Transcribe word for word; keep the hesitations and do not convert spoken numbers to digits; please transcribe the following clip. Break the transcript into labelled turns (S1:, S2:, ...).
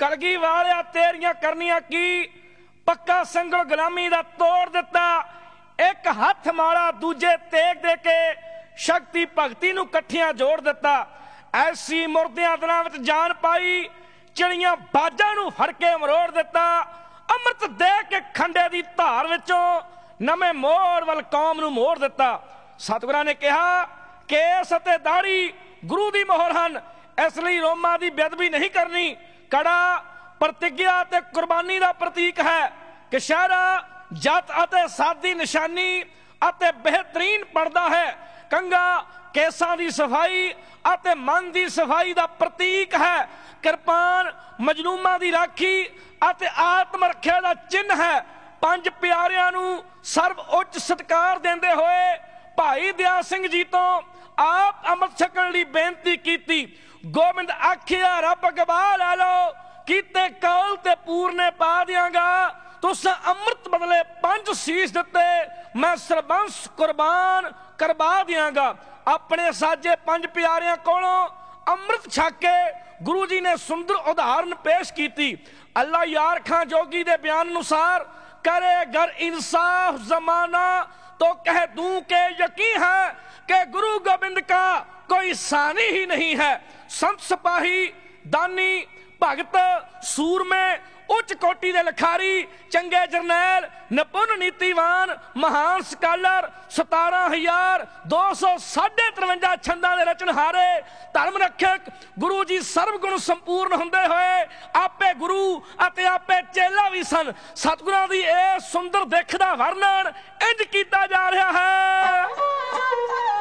S1: कलगी वालिया तेरियां करनियां की, पक्का संगल गुलामी दा तोड़ दिता। एक हथ माड़ा दूजे तेग दे के शक्ति भगती नूं कट्ठियां जोड़ दिता। ऐसी मुरदियां दिनां विच जान पाई, चिड़ियां बाजां नूं फड़ के मरोड़ दिता। अमृत दे के खंडे दी धार विचों नवें मोड़ वल कौम नूं मोड़ दिता। सतगुरां ने कहा केस अते दाढ़ी गुरु दी मोहर हन, इसलिए रोमां दी बेअदबी नहीं करनी। कड़ा प्रतिज्ञा ते कुर्बानी दा प्रतीक है। कशहरा जत अते सादी निशानी अते बेहतरीन पर्दा है। कंगा केसां दी सफाई अते मन दी सफाई दा प्रतीक है। किरपान मजलूमां दी राखी अते आत्म रक्षा दा चिन्ह है। पंज प्यारियां नूं सर्व उच्च सत्कार देंदे होए भाई दया सिंह जी तो आप अमृत छकण लई बेनती कीती। गोबिंद आखिया रब गवा लै लो, कीते कौल ते पूरने पा दियांगा। तुस अमृत बदले पंज शीश दिते, मैं सरबंस कुर्बान करवा दियांगा। अपने साजे पंज प्यारियां कोलों अमृत छक के गुरु जी ने सुंदर उदाहरण पेश की। अल्लाह यार खां जोगी दे बयान अनुसार करे अगर इंसाफ जमाना तो कह दूं के यकीन है कि गुरु गोबिंद का कोई सानी ही नहीं है। संत सिपाही दानी भगत सूरमे उच्च कोटि दे लखारी चंगे जरनैल निपुण नीतिवान महान स्कालर सतारह हजार दो सौ साढ़े तरवंजा छंदा दे रचनहारे धर्म रक्षक गुरु जी सर्व गुण संपूर्ण हुंदे होए आपे गुरु अते आपे चेला भी सन। सतगुरां दी ए सुंदर दिख दा वर्णन इंज कीता जा रहा है।